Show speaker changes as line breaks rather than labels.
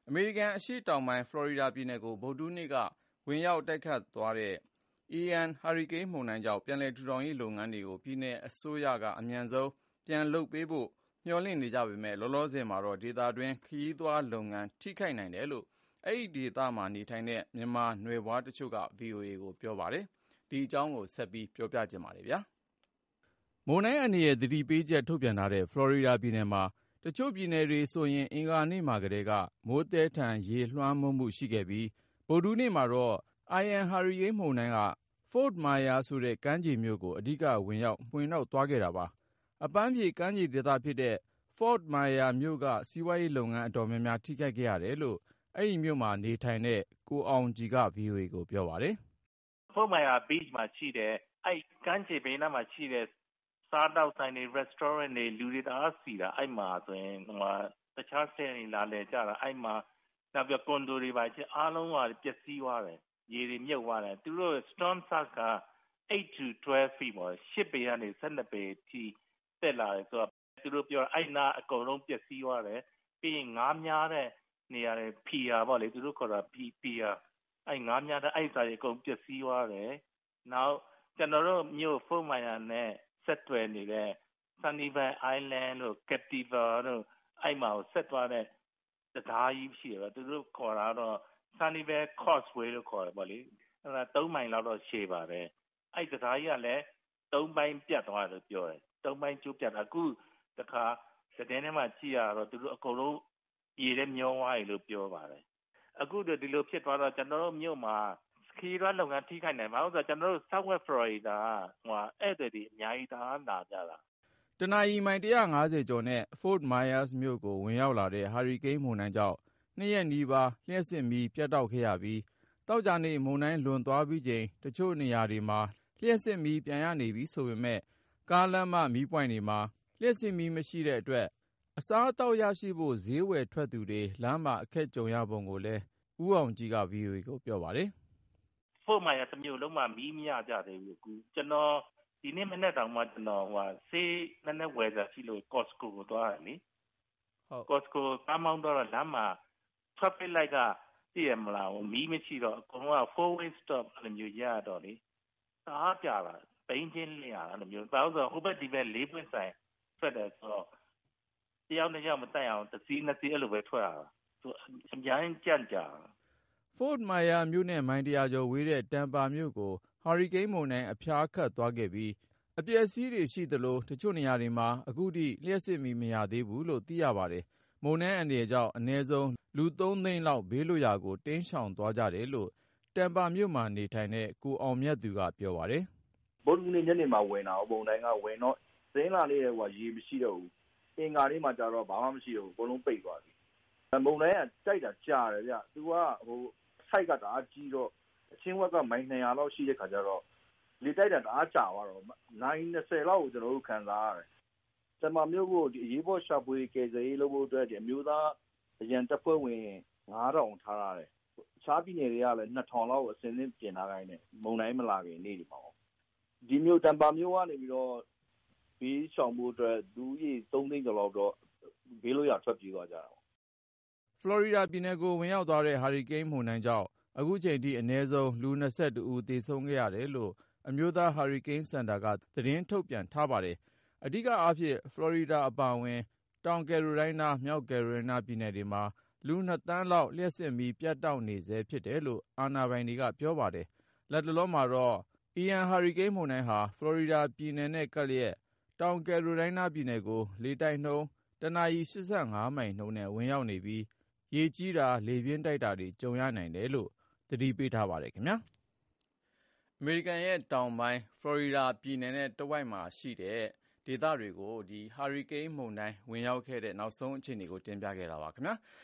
အမေရိကန်အရှေ့တောင်ပိုင်း ဖလော်ရီဒါပြည်နယ်ကို ဗုဒ္ဓဟူးနေ့က ဝင်ရောက်တိုက်ခတ်သွားတဲ့ Ian ဟာရီကိန်းမုန်တိုင်းကြောင့် ပြန်လည်ထူထောင်ရေးလုပ်ငန်းတွေကို ပြည်နယ်အစိုးရက အမြန်ဆုံးပြန်လုပ်ပေးဖို့ မျှော်လင့်နေကြပေမယ့် လောလောဆယ်မှာတော့ ဒေသတွင်း ခရီးသွားလုပ်ငန်း ထိခိုက်နိုင်တယ်လို့ အဲဒီဒေသမှာနေထိုင်တဲ့ မြန်မာနွယ်ဖွားတချို့က VOA ကိုပြောပါတယ်။ ဒီအကြောင်း ဆက်ပြီးပြောပြချင်ပါတယ်။ မုန်တိုင်းအန္တရာယ်သတိပေးချက်ထုတ်ပြန်ထားတဲ့ ဖလော်ရီဒါပြည်နယ်မှာ တချို့ပြည်နယ်တွေဆိုရင် အင်္ဂါနေ့မှာကတည်းက မိုးသည်းထန်ရေလွှမ်းမိုးမှုရှိခဲ့ပြီး ဗုဒ္ဓဟူးနေ့မှာတော့ Ian ဟာရီကိန်းမုန်တိုင်းက Fort Myers ဆိုတဲ့ကမ်းခြေမြို့ကို အဓိကဝင်ရောက်မွှေနှောက်သွားခဲ့တာပါ။ အပန်းဖြေကမ်းခြေဒေသဖြစ်တဲ့ Fort Myers မြို့က စီးပွားရေးလုပ်ငန်းအတော်များများ ထိခိုက်ခဲ့ရတယ်လို့ အဲဒီမြို့မှာနေထိုင်တဲ့ ကိုအောင်ကြည်က VOA ကိုပြောပါတယ်
။ Fort Myers Beach မှာရှိတဲ့ အဲဒီကမ်းခြေဘေးနားမှာရှိတဲ့ စားသောက်ဆိုင်တွေ restaurant တွေ လူတွေတအားစီတာ အဲဒီမှာဆိုရင် တခြားစက်ရုံတွေလာလည်ကြတာ အဲဒီမှာ နောက်ပြီးကွန်ဒိုတွေဘာတွေအားလုံးပျက်စီးသွားတယ်။ ရေတွေမြုပ်သွားတယ်။ သူတို့ storm surge က 8 to 12 feet ပေါ့ 8 ပေကနေ 12 ပေအထိတက်လာတယ်ဆိုတော့ သူတို့ပြောအဲဒီနားအကုန်လုံးပျက်စီးသွားတယ်။ ပြီးရင်ငါးများတဲ့နေရာတွေ pier ပေါ့လေ သူတို့ခေါ်တာ pier အဲဒီငါးများတဲ့အဲဒီစာတွေအကုန်ပျက်စီးသွားတယ်။ နောက်ကျနော်တို့မြို့ Fort Myers နဲ့ဆက်သွယ်နေတဲ့ Sunny Bank Island တို့ Captiva တို့အဲဒီမှာဆက်သွားတဲ့တံတားကြီးရှိတယ်။ သူတို့ခေါ်တာကတော့ Sunny Bank Causeway လို့ခေါ်တယ်ပေါ့လေ။ အဲဒါ3မိုင်လောက်တော့ရှည်ပါတယ်။ အဲဒီတံတားကြီးကလည်း3ပိုင်းပြတ်သွားတယ်လို့ပြောတယ်။ 3ပိုင်းကျိုးပြတ်တာ အခုတခါသတင်းထဲမှာကြည့်ရတော့ သူတို့အကုန်လုံးရေထဲမျောသွားတယ်လို့ပြောပါတယ်။ အခုဒီလိုဖြစ်သွားတော့ ကျနော်တို့မြို့မှာခရီးသွားလုပ်ငန်းထိခိုက်နိုင်တယ်။ ဘာလို့လဲဆိုတော့ ကျနော်တို့ Southwest Florida ကဧည့်သည်တွေအများကြီးတအားလာကြတာ
။ တနာရီမိုင် 150 ကျော်နဲ့ Fort Myers မြို့ကိုဝင်ရောက်လာတဲ့ ဟာရီကိန်းမုန်တိုင်းကြောင့် 2 ရက်နီးပါး လျှပ်စစ်မီးပြတ်တောက်ခဲ့ရပြီး သောကြာနေ့မုန်တိုင်းလွန်သွားပြီးချိန် တချို့နေရာတွေမှာ လျှပ်စစ်မီးပြန်ရနေပြီဆိုပေမယ့် ကားလမ်းမမီးပွိုင့်တွေမှာ လျှပ်စစ်မီးမရှိတဲ့အတွက် အစားအသောက်ရရှိဖို့ ဈေးဝယ်ထွက်သူတွေ လမ်းမှာအခက်ကြုံရပုံကိုလည်း ဦးအောင်ကြည်က VOA ကိုပြောပါတယ်
။ Fort Myers တမြို့လုံးမှာမီးမရကြသေးဘူး။ ကျနော်ဒီနေ့မနက်တောင်မှဆေးနည်းနည်းဝယ်စရာရှိလို့ Costco ကိုသွားတယ်လေ။ Costco ကားမောင်းသွားတော့လမ်းမှာ traffic light ကသိတယ်မလားမီးမရှိတော့အကုန်လုံးက four way stop အဲ့လိုမျိုးရပ်ရတော့လေတအားကြာတာဘီးချင်းလျှံအဲ့လိုမျိုးဘာလို့ဆိုဟိုဘက်ဒီဘက်4ပွင့်ဆိုင်ထွက်တယ်ဆိုတော့တယောက်နဲ့တယောက်မတိုက်အောင်တစ်စီးနှစ်စီးအဲ့လိုပဲထွက်ရတာသူအများကြီးကြန့်ကြာတာ
Fort Myers မြို့နဲ့မိုင်100ကျော်ဝေးတဲ့ Tampa မြို့ကို ဟာရီကိန်းမုန်တိုင်းအဖျားခတ်သွားခဲ့ပြီး အပျက်အစီးတွေရှိသလို တချို့နေရာတွေမှာ အခုထိလျှပ်စစ်မီးမရသေးဘူးလို့သိရပါတယ်။ မုန်တိုင်းအန္တရာယ်ကြောင့် အနည်းဆုံးလူ 3 သိန်းလောက် ဘေးလွတ်ရာကိုတိမ်းရှောင်သွားကြတယ်လို့ Tampa မြို့မှာနေထိုင်တဲ့ ကိုအောင်မြတ်သူကပြောပါတယ်
။ ဗုဒ္ဓဟူးနေ့ညနေမှာဝင်တာမုန်တိုင်းကဝင်တော့တနင်္လာနေ့ရေမရှိတော့ဘူးအင်္ဂါနေ့မှာကျတော့ဘာမှမရှိတော့ဘူးအကုန်လုံးပိတ်သွားပြီမုန်တိုင်းကတိုက်တာကြာတယ်ဗျသူကဆိုက်ကတအားကြီးတော့အချင်းဝက်ကမိုင်200လောက်ရှိတဲ့ခါကျတော့လေတိုက်တာတအားကြာသွားတော့နိုင်20လောက်ကိုကျွန်တော်တို့ခံစားရတယ်တမန်မျိုးကိုဒီအရေးပေါ်ရှာဖွေကယ်ဆယ်ရေးလုပ်ဖို့အတွက်ဒီအမျိုးသားအရန်တပ်ဖွဲ့ဝင်9000ထားရတယ်အခြားပြည်နယ်တွေကလည်း2000လောက်အစင်းသင်းပြင်ထားခိုင်းတယ်မုန်တိုင်းမလာခင်နေ့ဒီမှာဒီမျိုးတမ်ပါမျိုးကနေပြီးတော့ဘေးရှောင်ဖို့အတွက်လူကြီး3သိန်းကျော်လောက်တော့ဘေးလို့ရထွက်ပြေးသွားကြတာပေါ့
ဖလော်ရီဒါပြည်နယ်ကိုဝင်ရောက်သွားတဲ့ဟာရီကိန်းမုန်တိုင်းကြောင့်အခုချိန်ထိအနည်းဆုံးလူ22ဦးသေဆုံးခဲ့ရတယ်လို့အမျိုးသားဟာရီကိန်းစင်တာကသတင်းထုတ်ပြန်ထားပါတယ်။အဓိကအားဖြင့်ဖလော်ရီဒါအပါအဝင်တောင်ကယ်ရိုလိုင်းနားမြောက်ကယ်ရိုလိုင်းနားပြည်နယ်တွေမှာလူ2သန်းလောက်လျှပ်စစ်မီးပြတ်တောက်နေဆဲဖြစ်တယ်လို့အာဏာပိုင်တွေကပြောပါတယ်။လတ်တလောမှာတော့ Ian ဟာရီကိန်းမုန်တိုင်းဟာဖလော်ရီဒါပြည်နယ်နဲ့ကပ်လျက်တောင်ကယ်ရိုလိုင်းနားပြည်နယ်ကိုလေတိုက်နှုန်းတနာရီ85မိုင်နှုန်းနဲ့ဝင်ရောက်နေပြီးရေကြီးတာလေပြင်းတိုက်တာတွေကြုံရနိုင်တယ်လို့သတိပေးထားပါတယ်ခင်ဗျာအမေရိကန်ရဲ့တောင်ပိုင်းဖလော်ရီဒါပြည်နယ်နဲ့တဝိုက်မှာရှိတဲ့ဒေသတွေကိုဟာရီကိန်းမုန်တိုင်းဝင်ရောက်ခဲ့တဲ့နောက်ဆုံးအခြေအနေကိုတင်ပြခဲ့တာပါခင်ဗျာ